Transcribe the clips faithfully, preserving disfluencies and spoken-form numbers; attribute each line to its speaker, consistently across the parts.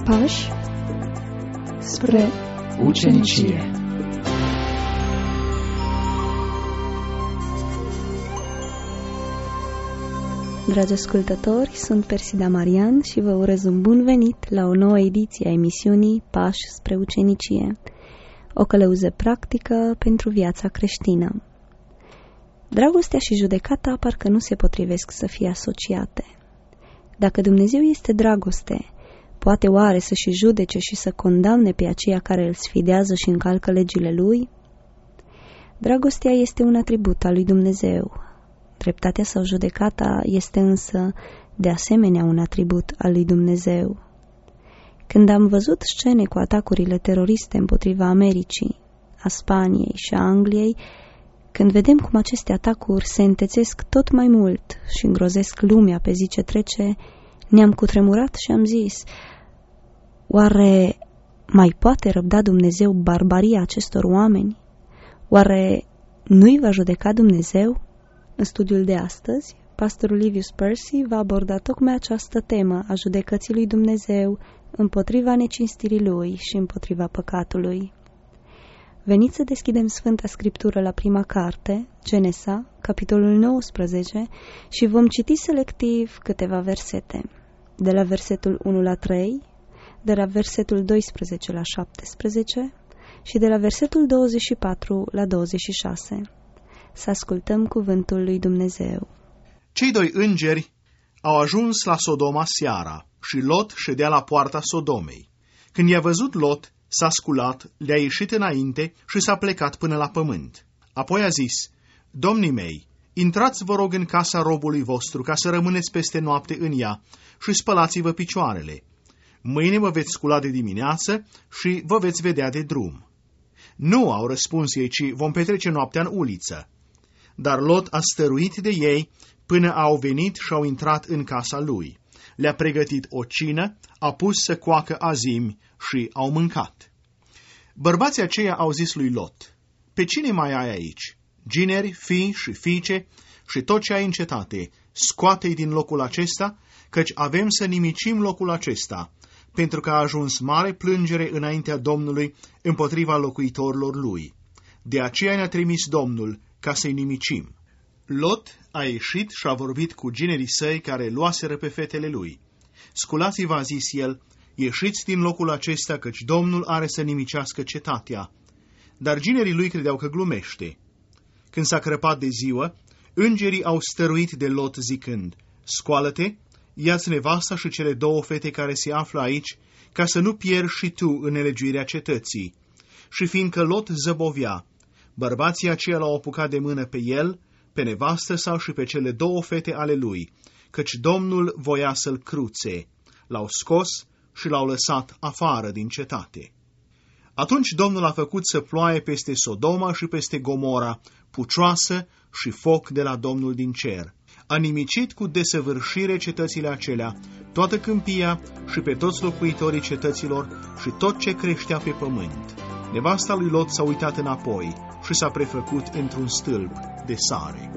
Speaker 1: Pași spre ucenicie. Dragi ascultători, sunt Persida Marian și vă urez un bun venit la o nouă ediție a emisiunii Pași spre ucenicie, o călăuză practică pentru viața creștină. Dragostea și judecata parcă nu se potrivesc să fie asociate. Dacă Dumnezeu este dragoste, poate oare să și judece și să condamne pe aceia care îl sfidează și încalcă legile lui? Dragostea este un atribut al lui Dumnezeu. Dreptatea sau judecata este însă de asemenea un atribut al lui Dumnezeu. Când am văzut scene cu atacurile teroriste împotriva Americii, a Spaniei și a Angliei, când vedem cum aceste atacuri se întețesc tot mai mult și îngrozesc lumea pe zi ce trece, ne-am cutremurat și am zis: oare mai poate răbda Dumnezeu barbaria acestor oameni? Oare nu-i va judeca Dumnezeu? În studiul de astăzi, pastorul Livius Percy va aborda tocmai această temă a judecății lui Dumnezeu împotriva necinstirii lui și împotriva păcatului. Veniți să deschidem Sfânta Scriptură la prima carte, Genesa, capitolul nouăsprezece, și vom citi selectiv câteva versete, de la versetul unu la trei, de la versetul doisprezece la șaptesprezece și de la versetul douăzeci și patru la douăzeci și șase. Să ascultăm cuvântul lui Dumnezeu.
Speaker 2: Cei doi îngeri au ajuns la Sodoma seara și Lot ședea la poarta Sodomei. Când i-a văzut Lot, s-a sculat, le-a ieșit înainte și s-a plecat până la pământ. Apoi a zis: domnii mei, intrați vă rog în casa robului vostru ca să rămâneți peste noapte în ea și spălați-vă picioarele. Mâine vă veți scula de dimineață și vă veți vedea de drum. Nu, au răspuns ei, ci vom petrece noaptea în uliță. Dar Lot a stăruit de ei până au venit și au intrat în casa lui. Le-a pregătit o cină, a pus să coacă azimi și au mâncat. Bărbații aceia au zis lui Lot: pe cine mai ai aici? Gineri, fii și fiice și tot ce ai în cetate, scoate-i din locul acesta, căci avem să nimicim locul acesta, pentru că a ajuns mare plângere înaintea Domnului împotriva locuitorilor lui. De aceea ne-a trimis Domnul ca să-i nimicim. Lot a ieșit și a vorbit cu ginerii săi care luaseră pe fetele lui. Sculați-vă, a zis el, ieșiți din locul acesta, căci Domnul are să nimicească cetatea. Dar ginerii lui credeau că glumește. Când s-a crăpat de ziua, îngerii au stăruit de Lot zicând: scoală-te, ia-ți nevasta și cele două fete care se află aici, ca să nu pierzi și tu în nelegiuirea cetății. Și fiindcă Lot zăbovea, bărbații aceia l-au apucat de mână pe el, pe nevastă sau și pe cele două fete ale lui, căci Domnul voia să-l cruțe. L-au scos și l-au lăsat afară din cetate. Atunci Domnul a făcut să ploaie peste Sodoma și peste Gomora, pucioasă și foc de la Domnul din cer. A nimicit cu desăvârșire cetățile acelea, toată câmpia și pe toți locuitorii cetăților și tot ce creștea pe pământ. Nevasta lui Lot s-a uitat înapoi și s-a prefăcut într-un stâlp de sare.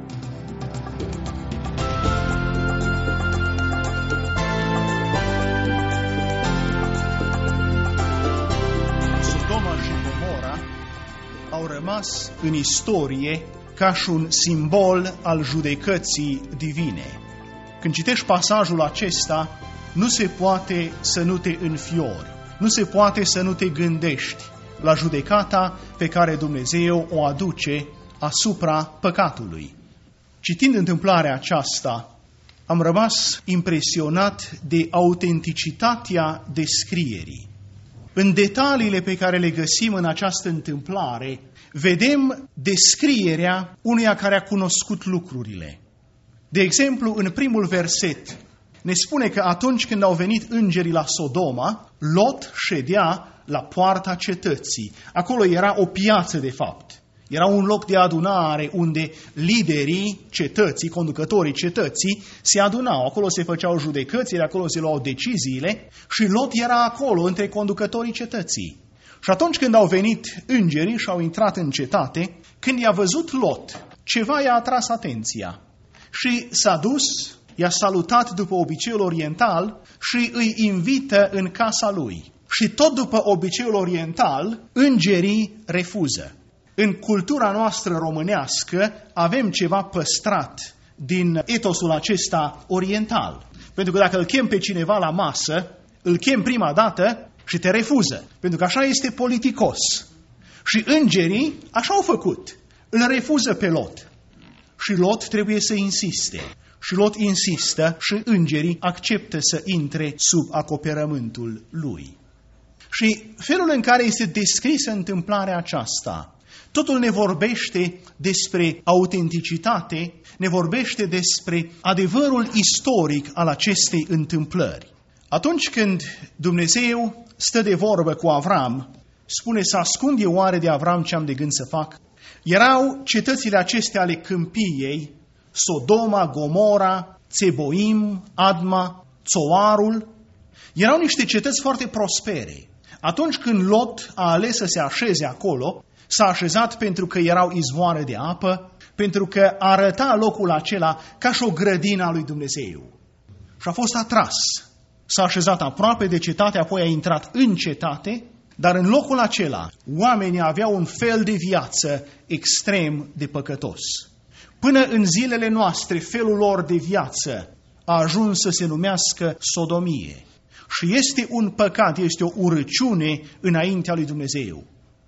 Speaker 2: Sodoma și Gomora au rămas în istorie ca și un simbol al judecății divine. Când citești pasajul acesta, nu se poate să nu te înfiori, nu se poate să nu te gândești la judecata pe care Dumnezeu o aduce asupra păcatului. Citind întâmplarea aceasta, am rămas impresionat de autenticitatea descrierii. În detaliile pe care le găsim în această întâmplare, vedem descrierea unuia care a cunoscut lucrurile. De exemplu, în primul verset, ne spune că atunci când au venit îngerii la Sodoma, Lot ședea la poarta cetății. Acolo era o piață, de fapt. Era un loc de adunare unde liderii cetății, conducătorii cetății, se adunau. Acolo se făceau judecățile, acolo se luau deciziile și Lot era acolo, între conducătorii cetății. Și atunci când au venit îngerii și au intrat în cetate, când i-a văzut Lot, ceva i-a atras atenția. Și s-a dus i-a salutat după obiceiul oriental și îi invită în casa lui. Și tot după obiceiul oriental, îngerii refuză. În cultura noastră românească avem ceva păstrat din etosul acesta oriental. Pentru că dacă îl chem pe cineva la masă, îl chem prima dată și te refuză. Pentru că așa este politicos. Și îngerii așa au făcut. Îl refuză pe Lot. Și Lot trebuie să insiste. Și Lot insistă și îngerii acceptă să intre sub acoperământul lui. Și felul în care este descrisă întâmplarea aceasta, totul ne vorbește despre autenticitate, ne vorbește despre adevărul istoric al acestei întâmplări. Atunci când Dumnezeu stă de vorbă cu Avram, spune să ascund eu oare de Avram ce am de gând să fac? Erau cetățile acestea ale câmpiei, Sodoma, Gomora, Țeboim, Adma, Țoarul. Erau niște cetăți foarte prospere. Atunci când Lot a ales să se așeze acolo, s-a așezat pentru că erau izvoare de apă, pentru că arăta locul acela ca și o grădină a lui Dumnezeu. Și a fost atras. S-a așezat aproape de cetate, apoi a intrat în cetate, dar în locul acela oamenii aveau un fel de viață extrem de păcătos. Până în zilele noastre, felul lor de viață a ajuns să se numească sodomie. Și este un păcat, este o urăciune înaintea lui Dumnezeu.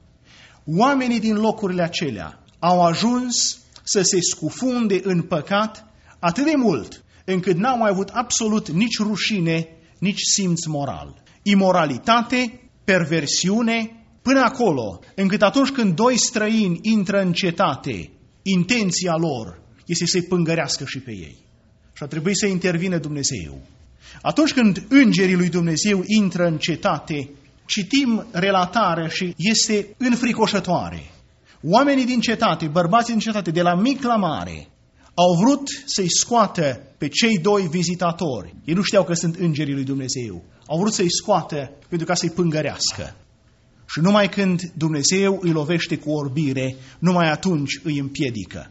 Speaker 2: Oamenii din locurile acelea au ajuns să se scufunde în păcat atât de mult, încât n-au mai avut absolut nici rușine, nici simț moral. Imoralitate, perversiune, până acolo, încât atunci când doi străini intră în cetate, intenția lor este să-i pângărească și pe ei. Și a trebuit să intervină Dumnezeu. Atunci când îngerii lui Dumnezeu intră în cetate, citim relatarea și este înfricoșătoare. Oamenii din cetate, bărbații din cetate, de la mic la mare, au vrut să-i scoată pe cei doi vizitatori. Ei nu știau că sunt îngerii lui Dumnezeu. Au vrut să-i scoată pentru ca să-i pângărească. Și numai când Dumnezeu îi lovește cu orbire, numai atunci îi împiedică.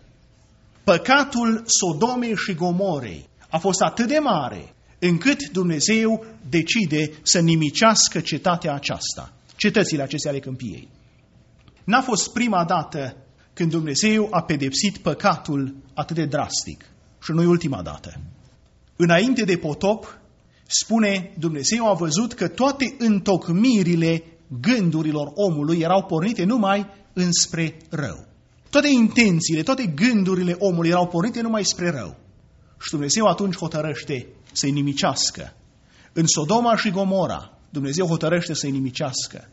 Speaker 2: Păcatul Sodomei și Gomorei a fost atât de mare, încât Dumnezeu decide să nimicească cetatea aceasta, cetățile acestea ale câmpiei. N-a fost prima dată când Dumnezeu a pedepsit păcatul atât de drastic și nu-i ultima dată. Înainte de potop, spune Dumnezeu a văzut că toate întocmirile gândurilor omului erau pornite numai înspre rău. Toate intențiile, toate gândurile omului erau pornite numai spre rău. Și Dumnezeu atunci hotărăște să-i nimicească. În Sodoma și Gomora, Dumnezeu hotărăște să-i nimicească.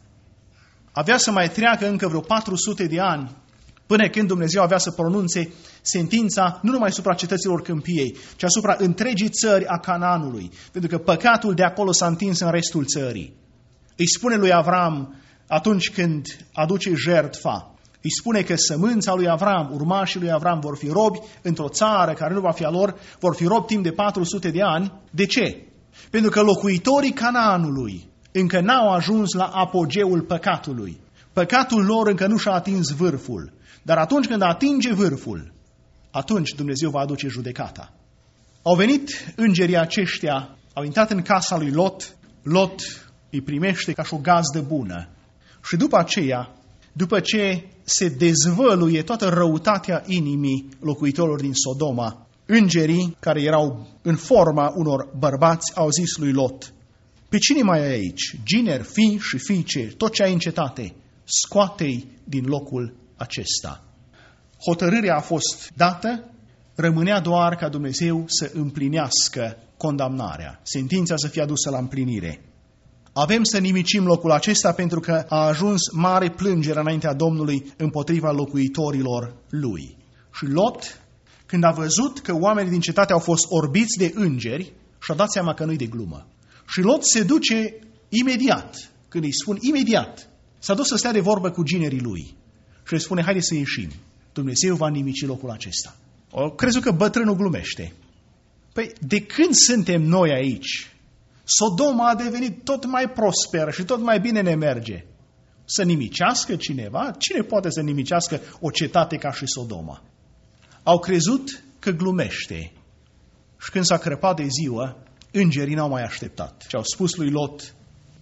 Speaker 2: Avea să mai treacă încă vreo patru sute de ani până când Dumnezeu avea să pronunțe sentința nu numai asupra cetăților câmpiei, ci asupra întregii țări a Canaanului, pentru că păcatul de acolo s-a întins în restul țării. Îi spune lui Avram, atunci când aduce jertfa, îi spune că sămânța lui Avram, urmașii lui Avram vor fi robi într-o țară care nu va fi a lor, vor fi robi timp de patru sute de ani. De ce? Pentru că locuitorii Canaanului încă n-au ajuns la apogeul păcatului. Păcatul lor încă nu și-a atins vârful. Dar atunci când atinge vârful, atunci Dumnezeu va aduce judecata. Au venit îngerii aceștia, au intrat în casa lui Lot, Lot îi primește ca și o gazdă bună. Și după aceea, după ce se dezvăluie toată răutatea inimii locuitorilor din Sodoma, îngerii care erau în forma unor bărbați au zis lui Lot, pe cine mai ai aici? Gineri, fii și fiice, tot ce ai în cetate, scoate-i din locul acesta. Hotărârea a fost dată, rămânea doar ca Dumnezeu să împlinească condamnarea, sentința să fie adusă la împlinire. Avem să nimicim locul acesta pentru că a ajuns mare plângere înaintea Domnului împotriva locuitorilor lui. Și Lot, când a văzut că oamenii din cetate au fost orbiți de îngeri, și-a dat seama că nu-i de glumă. Și Lot se duce imediat, când îi spun imediat, s-a dus să stea de vorbă cu ginerii lui. Și îi spune, haide să ieșim. Dumnezeu va nimici locul acesta. O crezut că bătrânul glumește. Păi, de când suntem noi aici? Sodoma a devenit tot mai prosperă și tot mai bine ne merge. Să nimicească cineva? Cine poate să nimicească o cetate ca și Sodoma? Au crezut că glumește. Și când s-a crăpat de ziua, îngerii n-au mai așteptat. Și au spus lui Lot,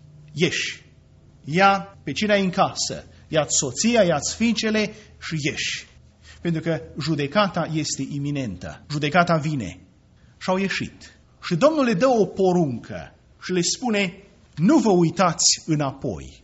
Speaker 2: ieși, ia pe cine ai în casă, ia-ți soția, ia-ți fiicele și ieși. Pentru că judecata este iminentă, judecata vine. Și au ieșit. Și Domnul le dă o poruncă și le spune, nu vă uitați înapoi.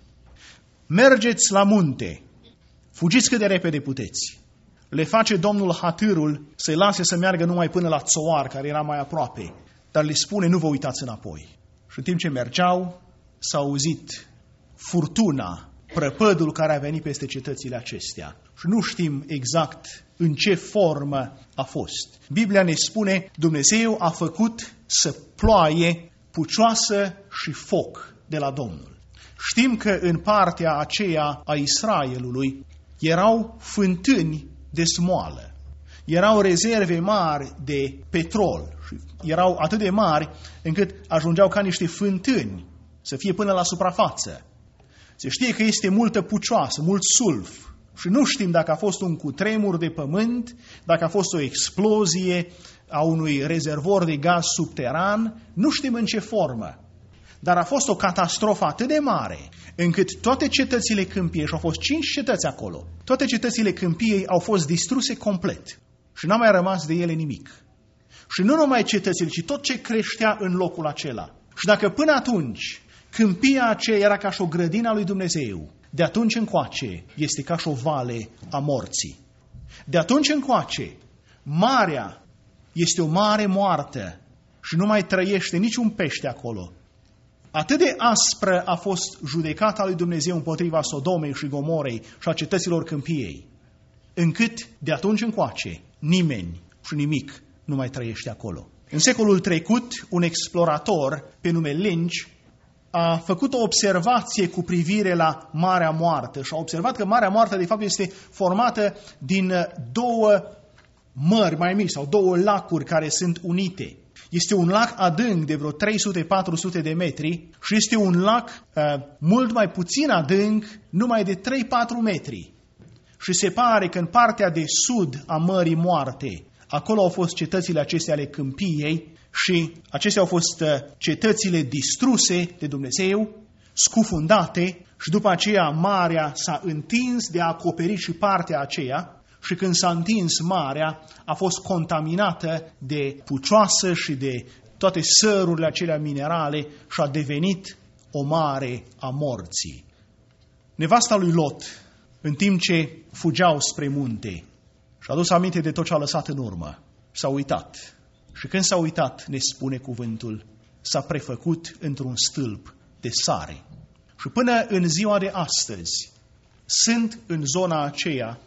Speaker 2: Mergeți la munte, fugiți cât de repede puteți. Le face Domnul hatârul să-i lase să meargă numai până la Țoar, care era mai aproape. Dar le spune, nu vă uitați înapoi. Și în timp ce mergeau, s-a auzit furtuna, prăpădul care a venit peste cetățile acestea. Și nu știm exact în ce formă a fost. Biblia ne spune, Dumnezeu a făcut să ploaie pucioasă și foc de la Domnul. Știm că în partea aceea a Israelului erau fântâni de smoală. Erau rezerve mari de petrol și erau atât de mari încât ajungeau ca niște fântâni să fie până la suprafață. Se știe că este multă pucioasă, mult sulf și nu știm dacă a fost un cutremur de pământ, dacă a fost o explozie a unui rezervor de gaz subteran, nu știm în ce formă. Dar a fost o catastrofă atât de mare, încât toate cetățile câmpiei, și au fost cinci cetăți acolo, toate cetățile câmpiei au fost distruse complet și n-a mai rămas de ele nimic. Și nu numai cetățile, ci tot ce creștea în locul acela. Și dacă până atunci câmpia aceea era ca și o grădină a lui Dumnezeu, de atunci încoace este ca și o vale a morții. De atunci încoace, marea este o mare moartă și nu mai trăiește niciun pește acolo. Atât de aspră a fost judecata lui Dumnezeu împotriva Sodomei și Gomorei și a cetăților câmpiei, încât de atunci încoace nimeni și nimic nu mai trăiește acolo. În secolul trecut, un explorator pe nume Lynch a făcut o observație cu privire la Marea Moartă și a observat că Marea Moartă de fapt este formată din două mări mai mici sau două lacuri care sunt unite. Este un lac adânc de vreo trei sute patru sute de metri și este un lac uh, mult mai puțin adânc, numai de trei patru metri. Și se pare că în partea de sud a Mării Moarte, acolo au fost cetățile acestea ale câmpiei și acestea au fost uh, cetățile distruse de Dumnezeu, scufundate și după aceea marea s-a întins de a acoperi și partea aceea. Și când s-a întins marea, a fost contaminată de pucioasă și de toate sărurile acelea minerale și a devenit o mare a morții. Nevasta lui Lot, în timp ce fugeau spre munte, și-a adus aminte de tot ce a lăsat în urmă. S-a uitat. Și când s-a uitat, ne spune cuvântul, s-a prefăcut într-un stâlp de sare. Și până în ziua de astăzi, sunt în zona aceea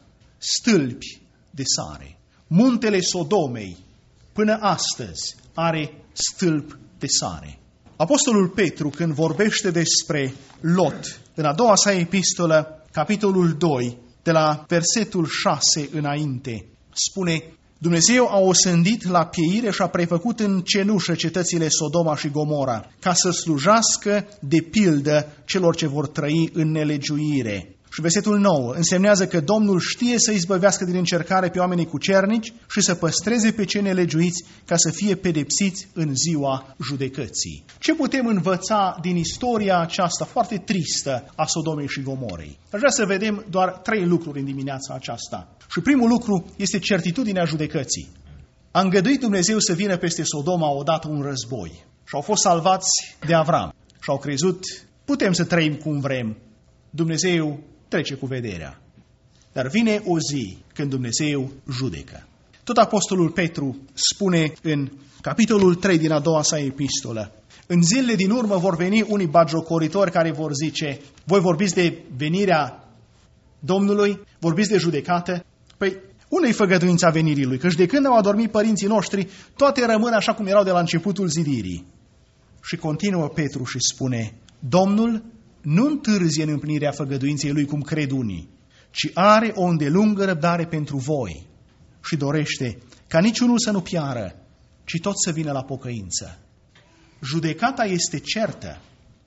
Speaker 2: stâlpi de sare. Muntele Sodomei până astăzi are stâlp de sare. Apostolul Petru, când vorbește despre Lot, în a doua sa epistolă, capitolul doi, de la versetul șase înainte, spune: Dumnezeu a osândit la pieire și a prefăcut în cenușă cetățile Sodoma și Gomora, ca să slujească de pildă celor ce vor trăi în nelegiuire. Și versetul nouă însemnează că Domnul știe să izbăvească din încercare pe oamenii cucernici și să păstreze pe cei nelegiuiți ca să fie pedepsiți în ziua judecății. Ce putem învăța din istoria aceasta foarte tristă a Sodomei și Gomorei? Aș vrea să vedem doar trei lucruri în dimineața aceasta. Și primul lucru este certitudinea judecății. A îngăduit Dumnezeu să vină peste Sodoma odată un război și au fost salvați de Avram și au crezut, putem să trăim cum vrem, Dumnezeu trece cu vederea. Dar vine o zi când Dumnezeu judecă. Tot apostolul Petru spune în capitolul trei din a doua sa epistolă: în zilele din urmă vor veni unii batjocoritori care vor zice: voi vorbiți de venirea Domnului, vorbiți de judecată? Păi, unde-i făgăduința venirii Lui? Căci de când au adormit părinții noștri, toate rămân așa cum erau de la începutul zidirii. Și continuă Petru și spune: Domnul nu întârzie în împlinirea făgăduinței Lui cum cred unii, ci are o îndelungă răbdare pentru voi și dorește ca niciunul să nu piară, ci tot să vină la pocăință. Judecata este certă.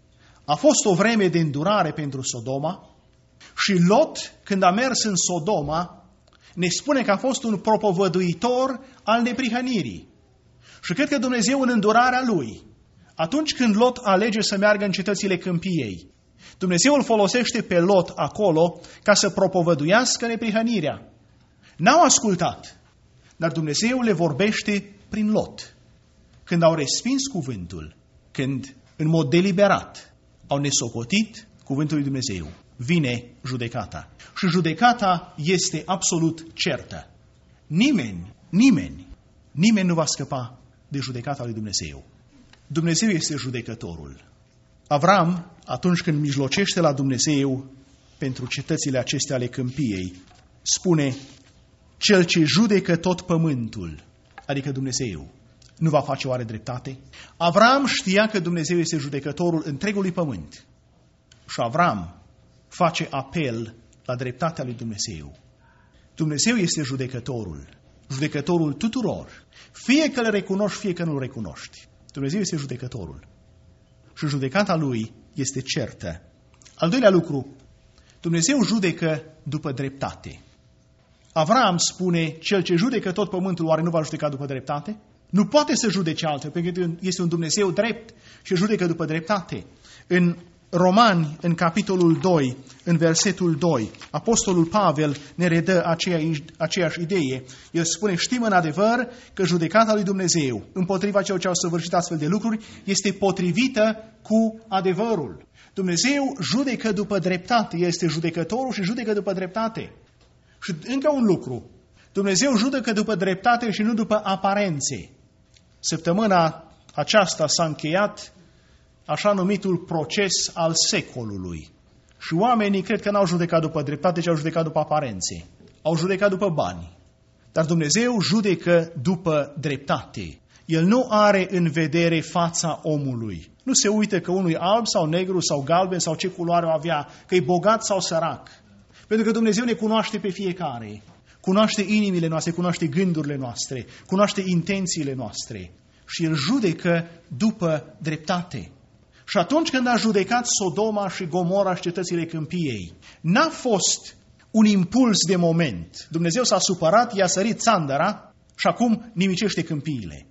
Speaker 2: A fost o vreme de îndurare pentru Sodoma și Lot, când a mers în Sodoma, ne spune că a fost un propovăduitor al neprihănirii. Și cred că Dumnezeu în îndurarea Lui, atunci când Lot alege să meargă în cetățile câmpiei, Dumnezeu îl folosește pe Lot acolo ca să propovăduiască neprihănirea. N-au ascultat, dar Dumnezeu le vorbește prin Lot. Când au respins cuvântul, când în mod deliberat au nesocotit cuvântul lui Dumnezeu, vine judecata. Și judecata este absolut certă. Nimeni, nimeni, nimeni nu va scăpa de judecata lui Dumnezeu. Dumnezeu este judecătorul. Avram, atunci când mijlocește la Dumnezeu pentru cetățile acestea ale câmpiei, spune: cel ce judecă tot pământul, adică Dumnezeu, nu va face oare dreptate? Avram știa că Dumnezeu este judecătorul întregului pământ. Și Avram face apel la dreptatea lui Dumnezeu. Dumnezeu este judecătorul, judecătorul tuturor. Fie că le recunoști, fie că nu-l recunoști. Dumnezeu este judecătorul. Și judecata lui este certă. Al doilea lucru, Dumnezeu judecă după dreptate. Avram spune: cel ce judecă tot pământul, oare nu va judeca după dreptate? Nu poate să judece altfel, pentru că este un Dumnezeu drept și judecă după dreptate. În Romani, în capitolul doi, în versetul doi, apostolul Pavel ne redă aceeași, aceeași idee. El spune: știm în adevăr că judecata lui Dumnezeu împotriva celor ce au săvârșit astfel de lucruri este potrivită cu adevărul. Dumnezeu judecă după dreptate, este judecătorul și judecă după dreptate. Și încă un lucru, Dumnezeu judecă după dreptate și nu după aparențe. Săptămâna aceasta s-a încheiat așa numitul proces al secolului. Și oamenii cred că n-au judecat după dreptate, ci au judecat după aparențe. Au judecat după bani. Dar Dumnezeu judecă după dreptate. El nu are în vedere fața omului. Nu se uită că unul e alb sau negru sau galben sau ce culoare o avea, că e bogat sau sărac. Pentru că Dumnezeu ne cunoaște pe fiecare. Cunoaște inimile noastre, cunoaște gândurile noastre, cunoaște intențiile noastre. Și El judecă după dreptate. Și atunci când a judecat Sodoma și Gomora și cetățile câmpiei, n-a fost un impuls de moment. Dumnezeu s-a supărat, i-a sărit țandăra și acum nimicește câmpiile.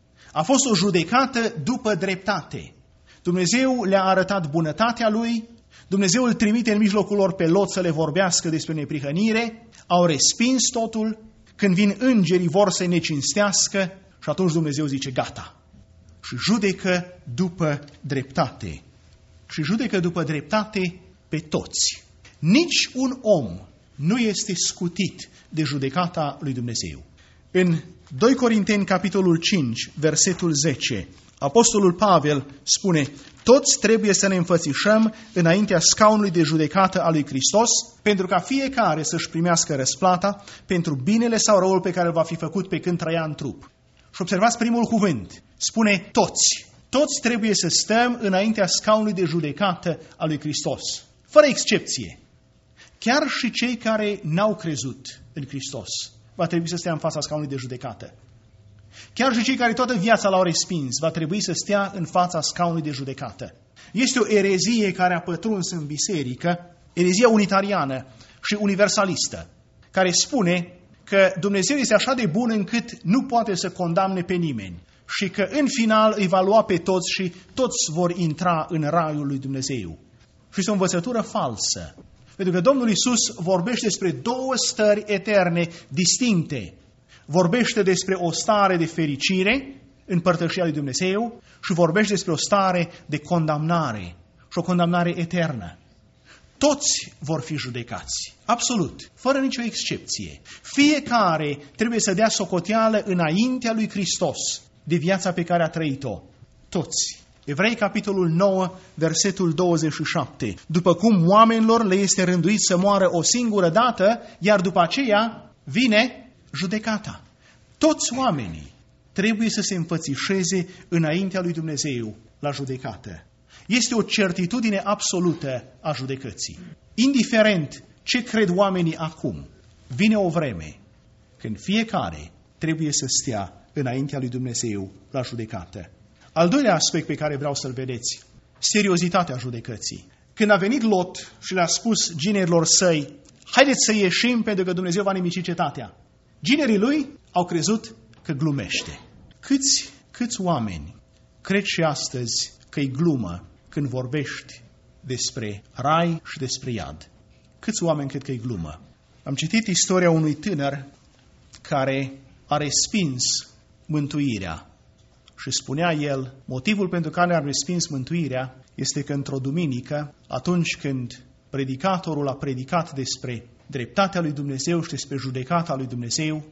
Speaker 2: A fost o judecată după dreptate. Dumnezeu le-a arătat bunătatea Lui, Dumnezeu îl trimite în mijlocul lor pe Lot să le vorbească despre neprihănire, au respins totul, când vin îngerii vor să-i necinstească și atunci Dumnezeu zice: gata. Și judecă după dreptate. Și judecă după dreptate pe toți. Nici un om nu este scutit de judecata lui Dumnezeu. În doi Corinteni, capitolul cinci, versetul zece, apostolul Pavel spune: toți trebuie să ne înfățișăm înaintea scaunului de judecată al lui Hristos, pentru ca fiecare să-și primească răsplata pentru binele sau răul pe care îl va fi făcut pe când trăia în trup. Și observați primul cuvânt. Spune toți. Toți trebuie să stăm înaintea scaunului de judecată al lui Hristos. Fără excepție. Chiar și cei care n-au crezut în Hristos va trebui să stea în fața scaunului de judecată. Chiar și cei care toată viața l-au respins va trebui să stea în fața scaunului de judecată. Este o erezie care a pătruns în biserică, erezia unitariană și universalistă, care spune că Dumnezeu este așa de bun încât nu poate să condamne pe nimeni și că în final îi va lua pe toți și toți vor intra în raiul lui Dumnezeu. Și este o învățătură falsă. Pentru că Domnul Iisus vorbește despre două stări eterne distincte. Vorbește despre o stare de fericire în părtășia lui Dumnezeu și vorbește despre o stare de condamnare și o condamnare eternă. Toți vor fi judecați, absolut, fără nicio excepție. Fiecare trebuie să dea socoteală înaintea lui Hristos de viața pe care a trăit-o. Toți. Evrei, capitolul nouă, versetul douăzeci și șapte. După cum oamenilor le este rânduit să moară o singură dată, iar după aceea vine judecata. Toți oamenii trebuie să se înfățișeze înaintea lui Dumnezeu la judecată. Este o certitudine absolută a judecății. Indiferent ce cred oamenii acum, vine o vreme când fiecare trebuie să stea înaintea lui Dumnezeu la judecată. Al doilea aspect pe care vreau să-l vedeți, seriozitatea judecății. Când a venit Lot și le-a spus ginerilor săi: haideți să ieșim pentru că Dumnezeu va nimici cetatea, ginerii lui au crezut că glumește. Câți, câți oameni cred și astăzi că e glumă când vorbești despre rai și despre iad? Câți oameni cred că e glumă? Am citit istoria unui tânăr care a respins mântuirea și spunea el, motivul pentru care a respins mântuirea este că într-o duminică, atunci când predicatorul a predicat despre dreptatea lui Dumnezeu și despre judecata lui Dumnezeu,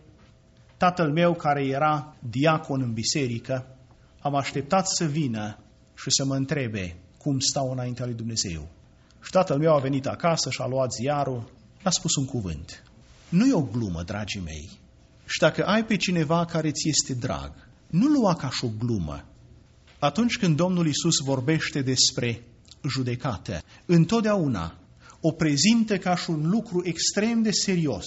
Speaker 2: tatăl meu, care era diacon în biserică, am așteptat să vină și să mă întrebe cum stau înaintea lui Dumnezeu. Și tatăl meu a venit acasă și a luat ziarul, a spus un cuvânt. Nu e o glumă, dragii mei. Și dacă ai pe cineva care ți este drag, nu lua ca și o glumă. Atunci când Domnul Iisus vorbește despre judecată, întotdeauna o prezintă ca și un lucru extrem de serios.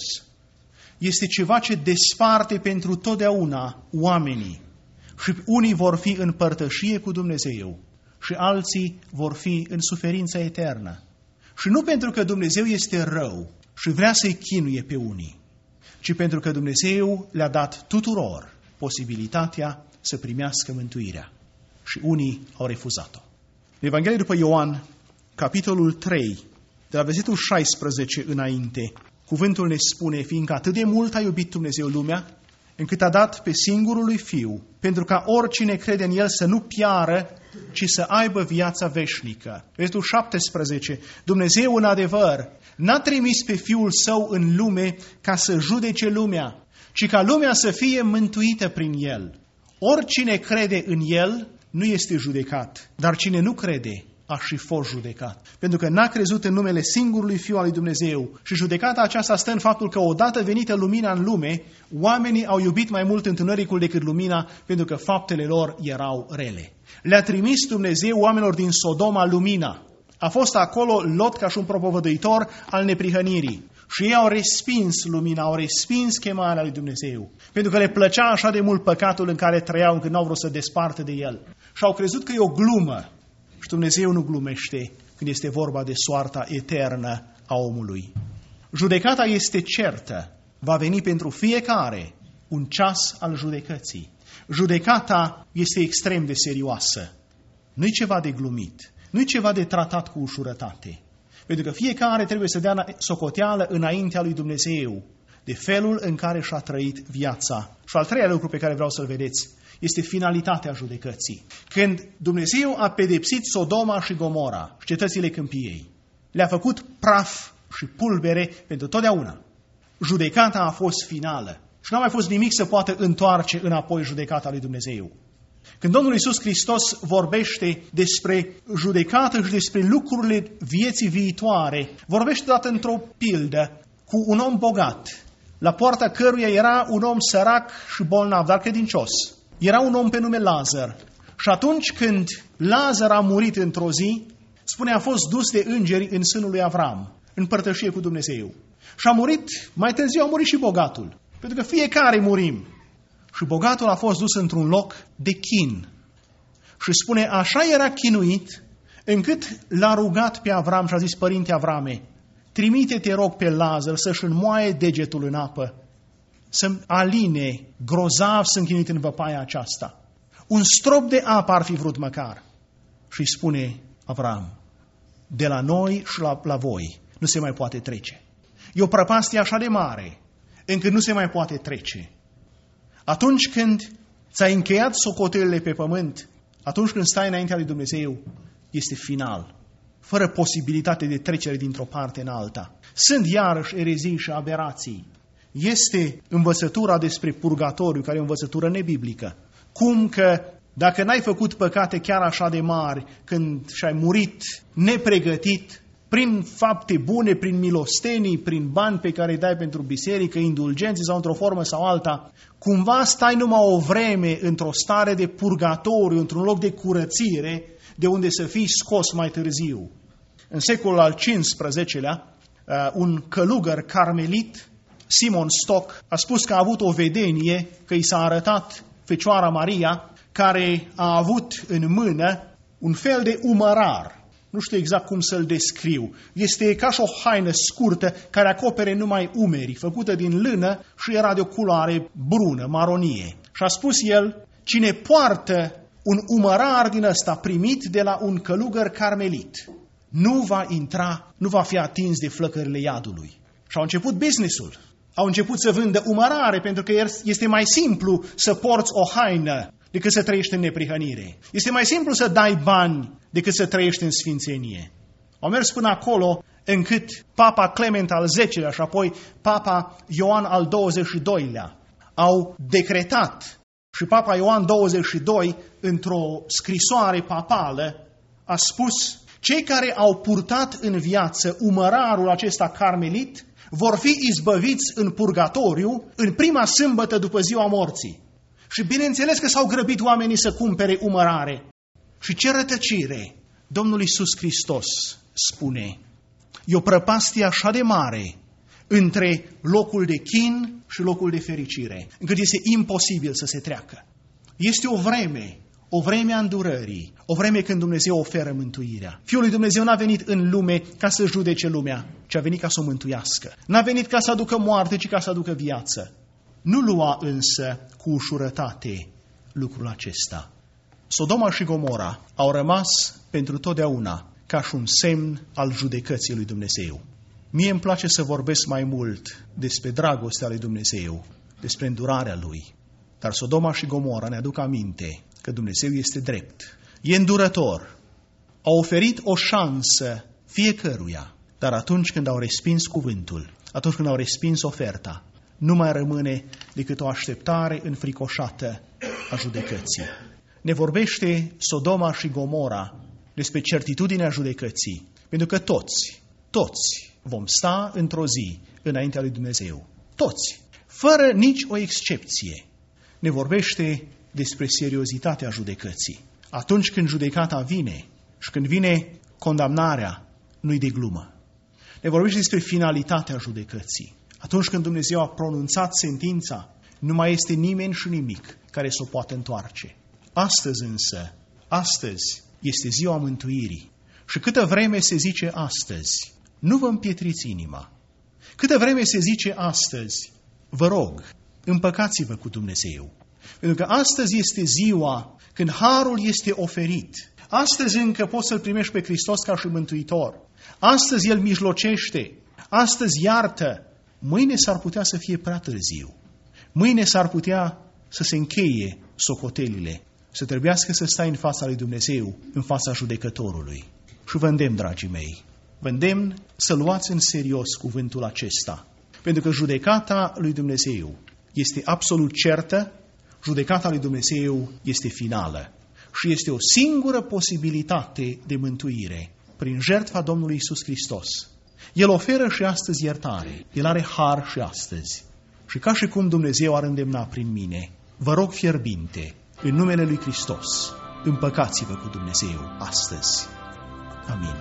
Speaker 2: Este ceva ce desparte pentru totdeauna oamenii. Și unii vor fi în părtășie cu Dumnezeu și alții vor fi în suferință eternă. Și nu pentru că Dumnezeu este rău și vrea să-i chinuie pe unii, ci pentru că Dumnezeu le-a dat tuturor posibilitatea să primească mântuirea. Și unii au refuzat-o. În Evanghelia după Ioan, capitolul trei, de la versetul șaisprezece înainte, cuvântul ne spune, fiindcă atât de mult a iubit Dumnezeu lumea, încât a dat pe singurul lui Fiu, pentru ca oricine crede în El să nu piară, ci să aibă viața veșnică. Versetul șaptesprezece, Dumnezeu în adevăr n-a trimis pe Fiul Său în lume ca să judece lumea, ci ca lumea să fie mântuită prin El. Oricine crede în El nu este judecat, dar cine nu crede a și fost judecat. Pentru că n-a crezut în numele singurului Fiu al lui Dumnezeu. Și judecata aceasta stă în faptul că odată venită lumina în lume, oamenii au iubit mai mult întunericul decât lumina, pentru că faptele lor erau rele. Le-a trimis Dumnezeu oamenilor din Sodoma lumina. A fost acolo Lot ca și un propovăduitor al neprihănirii. Și ei au respins lumina, au respins chemarea lui Dumnezeu. Pentru că le plăcea așa de mult păcatul în care trăiau, încât n-au vrut să despartă de el. Și au crezut că e o glumă. Și Dumnezeu nu glumește când este vorba de soarta eternă a omului. Judecata este certă. Va veni pentru fiecare un ceas al judecății. Judecata este extrem de serioasă. Nu-i ceva de glumit. Nu-i ceva de tratat cu ușurătate. Pentru că fiecare trebuie să dea socoteală înaintea lui Dumnezeu de felul în care și-a trăit viața. Și al treilea lucru pe care vreau să-l vedeți este finalitatea judecății. Când Dumnezeu a pedepsit Sodoma și Gomora, cetățile câmpiei, le-a făcut praf și pulbere pentru totdeauna. Judecata a fost finală și nu a mai fost nimic să poată întoarce înapoi judecata lui Dumnezeu. Când Domnul Iisus Hristos vorbește despre judecată și despre lucrurile vieții viitoare, vorbește dat într-o pildă cu un om bogat, la poarta căruia era un om sărac și bolnav, dar credincios. Era un om pe nume Lazar. Și atunci când Lazar a murit într-o zi, spune, a fost dus de îngeri în sânul lui Avram, în părtășie cu Dumnezeu. Și a murit, mai târziu a murit și bogatul. Pentru că fiecare murim. Și bogatul a fost dus într-un loc de chin. Și spune, așa era chinuit, încât l-a rugat pe Avram și a zis, părinte Avrame, trimite, te rog, pe Lazar să-și înmoaie degetul în apă, să-mi aline grozav sunt chinuit în văpaia aceasta. Un strop de apă ar fi vrut măcar. Și îi spune Avram, de la noi și la, la voi nu se mai poate trece. E o prăpastie așa de mare, încât nu se mai poate trece. Atunci când ți-ai încheiat socotelele pe pământ, atunci când stai înaintea lui Dumnezeu, este final, fără posibilitate de trecere dintr-o parte în alta. Sunt iarăși erezii și aberații. Este învățătura despre purgatoriu, care e o învățătură nebiblică. Cum că dacă n-ai făcut păcate chiar așa de mari, când și-ai murit nepregătit, prin fapte bune, prin milostenii, prin bani pe care îi dai pentru biserică, indulgențe sau într-o formă sau alta, cumva stai numai o vreme într-o stare de purgatoriu, într-un loc de curățire, de unde să fii scos mai târziu. În secolul al cincisprezecelea, un călugăr carmelit, Simon Stock, a spus că a avut o vedenie, că i s-a arătat Fecioara Maria, care a avut în mână un fel de umărar. Nu știu exact cum să-l descriu. Este ca și o haină scurtă care acopere numai umerii, făcută din lână și era de o culoare brună, maronie. Și a spus el, Cine poartă un umărar din ăsta primit de la un călugăr carmelit, nu va intra, nu va fi atins de flăcările iadului. Și au început business-ul. Au început să vândă umărare, pentru că este mai simplu să porți o haină decât să trăiești în neprihănire. Este mai simplu să dai bani decât să trăiești în sfințenie. Au mers până acolo încât Papa Clement al zecelea și apoi Papa Ioan al douăzeci și doilea au decretat, și Papa Ioan douăzeci și doi, într-o scrisoare papală, a spus: cei care au purtat în viață umărarul acesta carmelit vor fi izbăviți în purgatoriu în prima sâmbătă după ziua morții. Și bineînțeles că s-au grăbit oamenii să cumpere umărare. Și ce rătăcire! Domnul Iisus Hristos spune: e o prăpastie așa de mare între locul de chin și locul de fericire, încât este imposibil să se treacă. Este o vreme, o vreme a îndurării, o vreme când Dumnezeu oferă mântuirea. Fiul lui Dumnezeu n-a venit în lume ca să judece lumea, ci a venit ca să o mântuiască. N-a venit ca să aducă moarte, ci ca să aducă viață. Nu lua însă cu ușurătate lucrul acesta. Sodoma și Gomora au rămas pentru totdeauna ca și un semn al judecății lui Dumnezeu. Mie îmi place să vorbesc mai mult despre dragostea lui Dumnezeu, despre îndurarea Lui. Dar Sodoma și Gomora ne aduc aminte că Dumnezeu este drept. E îndurător. Au oferit o șansă fiecăruia, dar atunci când au respins cuvântul, atunci când au respins oferta, nu mai rămâne decât o așteptare înfricoșată a judecății. Ne vorbește Sodoma și Gomora despre certitudinea judecății, pentru că toți, toți vom sta într-o zi înaintea lui Dumnezeu. Toți, fără nici o excepție. Ne vorbește despre seriozitatea judecății. Atunci când judecata vine și când vine condamnarea, nu-i de glumă. Ne vorbește despre finalitatea judecății. Atunci când Dumnezeu a pronunțat sentința, nu mai este nimeni și nimic care să o poată întoarce. Astăzi însă, astăzi este ziua mântuirii. Și câtă vreme se zice astăzi, nu vă împietriți inima. Câtă vreme se zice astăzi, vă rog, împăcați-vă cu Dumnezeu. Pentru că astăzi este ziua când harul este oferit. Astăzi încă poți să-L primești pe Hristos ca și mântuitor. Astăzi El mijlocește. Astăzi iartă. Mâine s-ar putea să fie prea târziu. Mâine s-ar putea să se încheie socotelile. Să trebuiască să stai în fața lui Dumnezeu, în fața judecătorului. Și vă îndemn, dragii mei, vă îndemn să luați în serios cuvântul acesta. Pentru că judecata lui Dumnezeu este absolut certă, judecata lui Dumnezeu este finală. Și este o singură posibilitate de mântuire prin jertfa Domnului Iisus Hristos. El oferă și astăzi iertare. El are har și astăzi. Și ca și cum Dumnezeu ar îndemna prin mine, vă rog fierbinte, în numele lui Hristos, împăcați-vă cu Dumnezeu astăzi. Amin.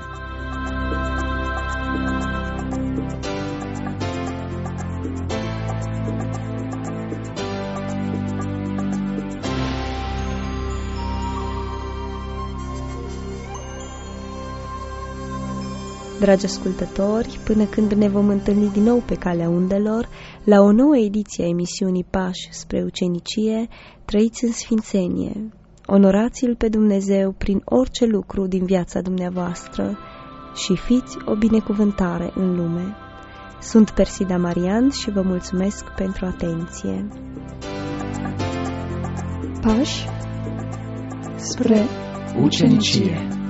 Speaker 1: Dragi ascultători, până când ne vom întâlni din nou pe calea undelor, la o nouă ediție a emisiunii Pași spre ucenicie, trăiți în sfințenie. Onorați-L pe Dumnezeu prin orice lucru din viața dumneavoastră și fiți o binecuvântare în lume. Sunt Persida Marian și vă mulțumesc pentru atenție.
Speaker 3: Pași spre ucenicie.